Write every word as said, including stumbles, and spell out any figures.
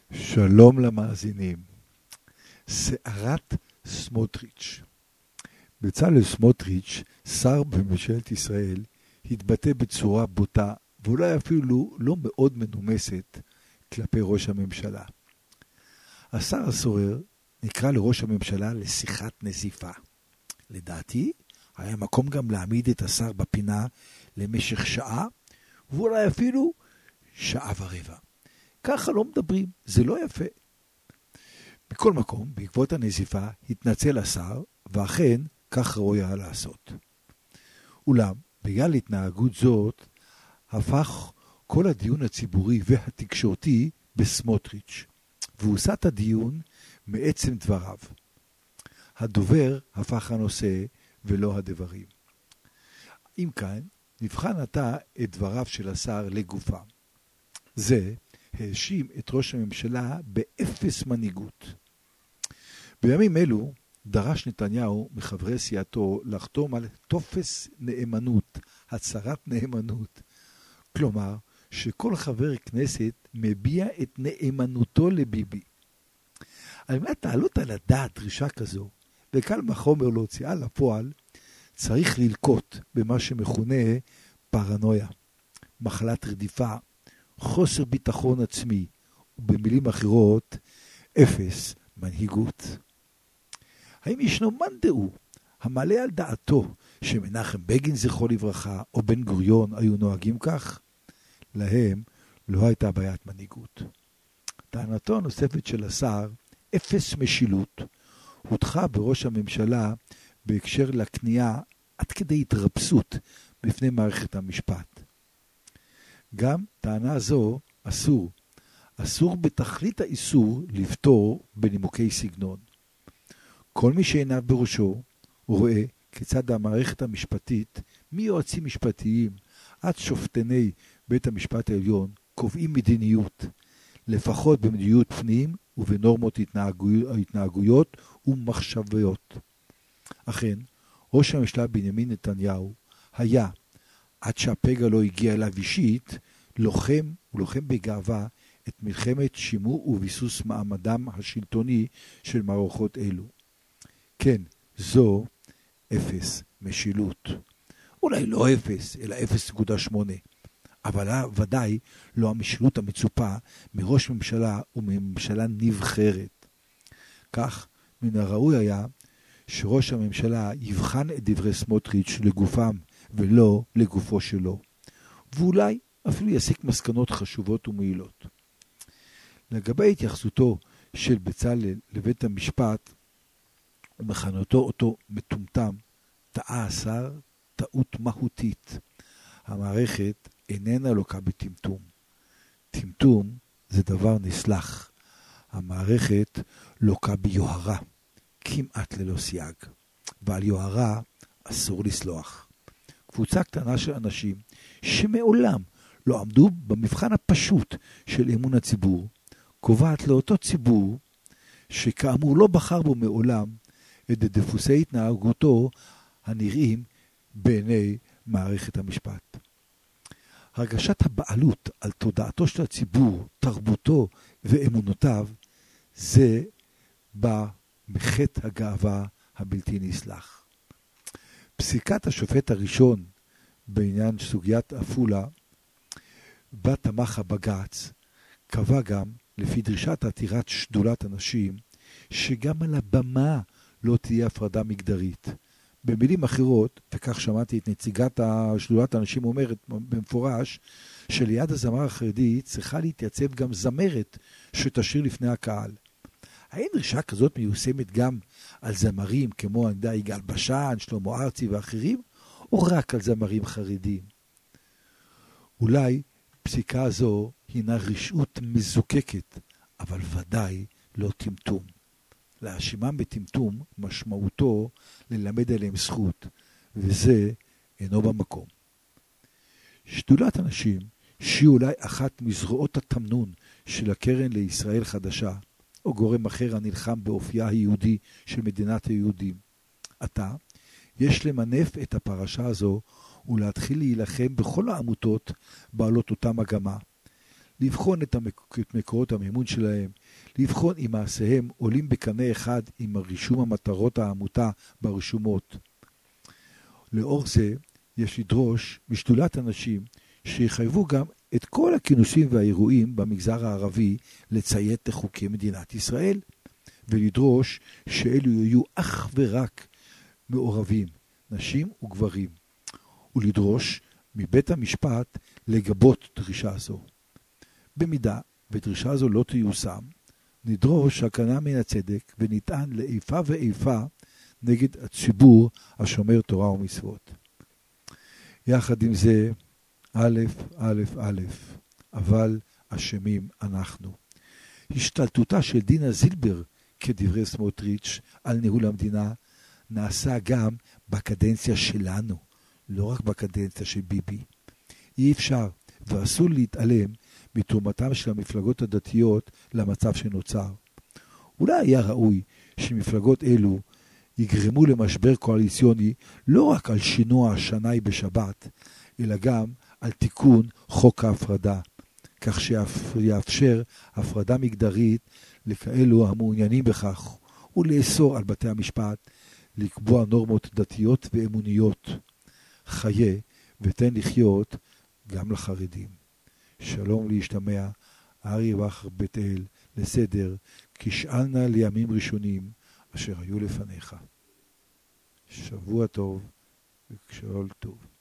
שלום למאזינים. סערת סמוטריץ'. בצלאל סמוטריץ', שר בממשלת ישראל, התבטא בצורה בוטה ואולי אפילו לא מאוד מנומסת כלפי ראש הממשלה. השר הסורר נקרא לראש הממשלה לשיחת נזיפה. לדעתי, היה מקום גם להעמיד את השר בפינה למשך שעה, ואולי אפילו שעה ורבע. ככה לא מדברים, זה לא יפה. בכל מקום, בעקבות הנזיפה, התנצל השר, ואכן כך ראוי היה לעשות. אולם, בגלל התנהגות זאת, הפך כל הדיון הציבורי והתקשורתי בסמוטריץ', והוסט הדיון מעצם דבריו. הדובר הפך הנושא ולא הדברים. אם כאן, נבחן עתה את דבריו של השר לגופם. זה האשים את ראש הממשלה באפס מנהיגות. בימים אלו דרש נתניהו מחברי סיעתו לחתום על טופס נאמנות, הצהרת נאמנות. כלומר, שכל חבר כנסת מביע את נאמנותו לביבי. על מנת לעלות על הדעת דרישה כזו, וקל וחומר להוציאה לפועל, צריך ללקוט במה שמכונה פרנויה, מחלת רדיפה, חוסר ביטחון עצמי, ובמילים אחרות, אפס מנהיגות. האם ישנו מאן דהוא המעלה על דעתו שמנחם בגין זכרו לברכה או בן גוריון היו נוהגים כך? להם לא הייתה בעיית מנהיגות. טענתו הנוספת של השר, אפס משילות, הודחה בראש הממשלה בהקשר לכניעה עד כדי התרפסות בפני מערכת המשפט. גם טענה זו אסור. אסור בתכלית האיסור לפתור בנימוקי סגנון. כל מי שעיניו בראשו רואה כיצד המערכת המשפטית, מיועצים משפטיים עד שופטני בית המשפט העליון, קובעים מדיניות, לפחות במדיניות פנים ובנורמות התנהגו... התנהגויות ומחשביות. אכן, ראש הממשלה בנימין נתניהו היה, עד שהפגע לא הגיע אליו אישית, לוחם ולוחם בגאווה את מלחמת שימור וביסוס מעמדם השלטוני של מערכות אלו. כן, זו אפס משילות. אולי לא אפס, אלא אפס נקודה שמונה. אבל ודאי לא המשילות המצופה מראש ממשלה ומממשלה נבחרת. כך, מן הראוי היה שראש הממשלה יבחן את דברי סמוטריץ' לגופם ולא לגופו שלו. ואולי אפילו יסיק מסקנות חשובות ומעילות. לגבי התייחסותו של בצלאל לבית המשפט ומכנותו אותו מטומטם, טעה השר טעות מהותית. המערכת איננה לוקה בטמטום. טמטום זה דבר נסלח. המערכת לוקה ביוהרה, כמעט ללא סייג. ועל יוהרה אסור לסלוח. קבוצה קטנה של אנשים שמעולם לא עמדו במבחן הפשוט של אמון הציבור, קובעת לאותו ציבור שכאמור לא בחר בו מעולם את דפוסי התנהגותו הנראים בעיני מערכת המשפט. הרגשת הבעלות על תודעתו של הציבור, תרבותו ואמונותיו, זה בא מחטא הגאווה הבלתי נסלח. פסיקת השופט הראשון בעניין סוגיית אפולה, בה תמך הבג"ץ, קבע גם, לפי דרישת עתירת שדולת הנשים, שגם על הבמה לא תהיה הפרדה מגדרית. במילים אחרות, וכך שמעתי את נציגת שדולת הנשים אומרת במפורש, שליד הזמר החרדי צריכה להתייצב גם זמרת שתשיר לפני הקהל. האם דרישה כזאת מיושמת גם על זמרים כמו אני יגאל בשן, שלמה ארצי ואחרים, או רק על זמרים חרדים? אולי פסיקה זו הינה רשעות מזוקקת, אבל ודאי לא טמטום. להאשימם בטמטום משמעותו ללמד עליהם זכות, וזה אינו במקום. שדולת הנשים, שהיא אולי אחת מזרועות התמנון של הקרן לישראל חדשה, או גורם אחר הנלחם באופייה היהודי של מדינת היהודים. עתה, יש למנף את הפרשה הזו ולהתחיל להילחם בכל העמותות בעלות אותה מגמה. לבחון את, המק... את מקורות המימון שלהם, לבחון אם מעשיהם עולים בקנה אחד עם הרישום המטרות העמותה ברשומות. לאור זה יש לדרוש משדולת אנשים שיחייבו גם את כל הכינוסים והאירועים במגזר הערבי לציית לחוקי מדינת ישראל, ולדרוש שאלו יהיו אך ורק מעורבים, נשים וגברים, ולדרוש מבית המשפט לגבות דרישה זו. במידה ודרישה זו לא תיושם, נדרוש הקנה מן הצדק ונטען לאיפה ואיפה נגד הציבור השומר תורה ומצוות. יחד עם זה, א', א', א', אבל אשמים אנחנו. השתלטותה של דינה זילבר, כדברי סמוטריץ', על ניהול המדינה, נעשה גם בקדנציה שלנו, לא רק בקדנציה של ביבי. אי אפשר ואסור להתעלם מתרומתם של המפלגות הדתיות למצב שנוצר. אולי היה ראוי שמפלגות אלו יגרמו למשבר קואליציוני לא רק על שינוע השנאי בשבת, אלא גם על תיקון חוק ההפרדה, כך שיאפשר הפרדה מגדרית לכאלו המעוניינים בכך, ולאסור על בתי המשפט לקבוע נורמות דתיות ואמוניות. חיה ותן לחיות גם לחרדים. שלום להשתמע, ארי וחר בית אל, לסדר, כשאלנה לימים ראשונים אשר היו לפניך. שבוע טוב וכשאול טוב.